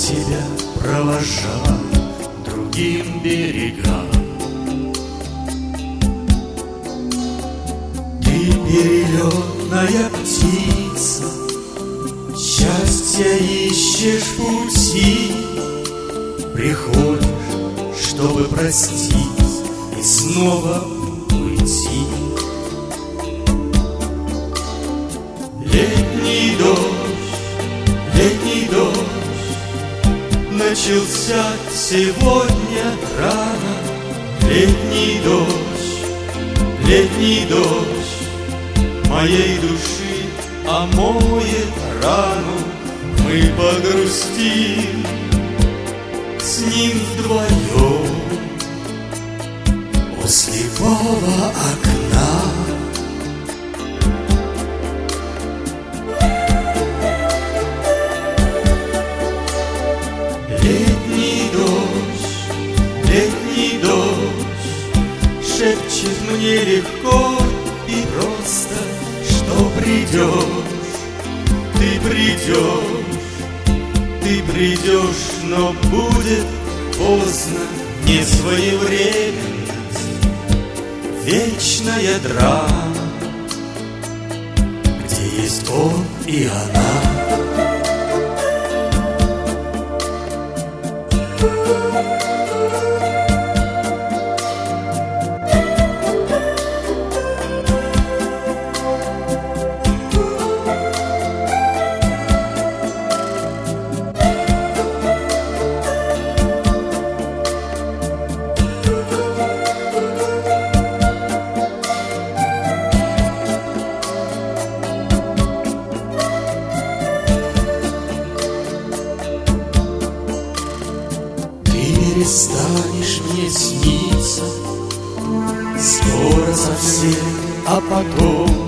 тебя провожаю к другим берегам. Ты перелетная птица, счастья ищешь пути, приходишь, чтобы простить и снова уйти. Летний дождь начался сегодня рано. Летний дождь моей души омоет рану. Мы погрустим с ним вдвоем у слепого окна. Летний дождь шепчет мне легко и просто, что ты придешь, но будет поздно. Несвоевременность, вечная драма, где есть он и она. Перестанешь мне сниться скоро совсем, а потом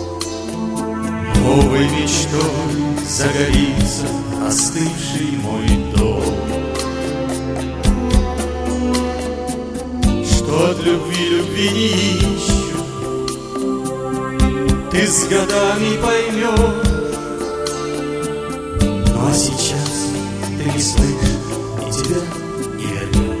новой мечтой загорится остывший мой дом. Что от любви не ищу, ты с годами поймешь. Ну а сейчас ты не слышишь, и тебя не вернешь.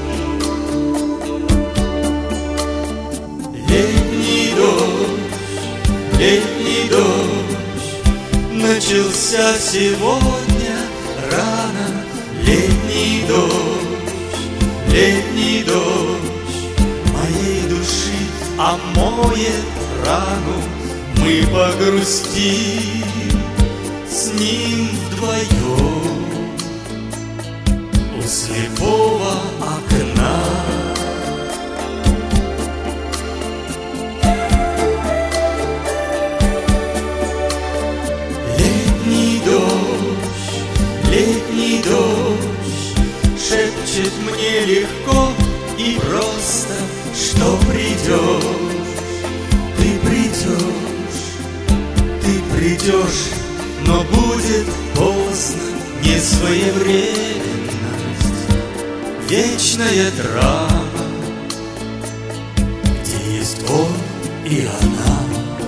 Летний дождь начался сегодня рано. Летний дождь моей души омоет рану. Мы погрустим с ним вдвоем у слепого окна. Летний дождь шепчет мне легко и просто, что ты придешь, но будет поздно. Несвоевременность, вечная драма, где есть он и она.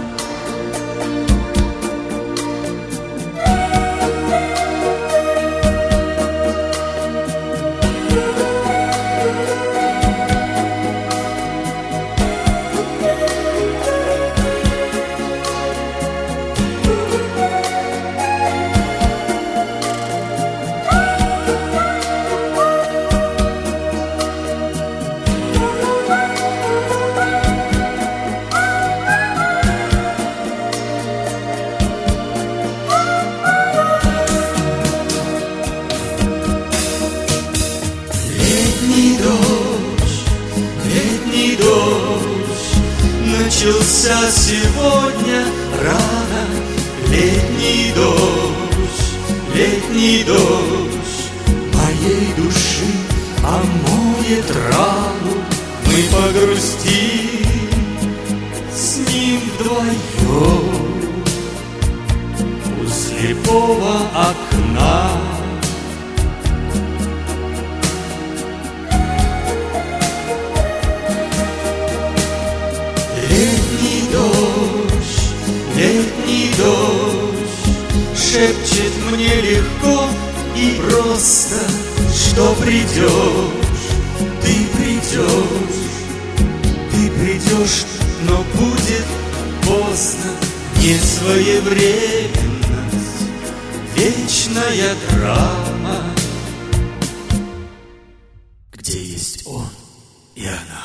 Летний дождь начался сегодня рано. Летний дождь моей души омоет рану. Мы погрустим с ним вдвоем у слепого окна. Летний дождь шепчет мне легко И просто, что придешь, ты придешь, но будет поздно. Несвоевременность, вечная драма, где есть он и она.